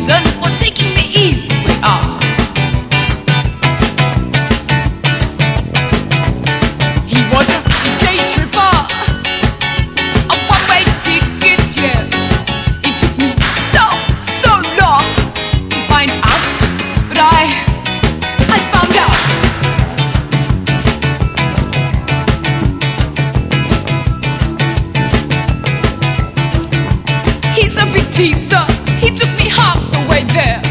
reason for taking the easy way out. He was a day tripper, a one-way ticket, yeah. It took me so long to find out, but I found out. He's a big teaser, he took me half the way there.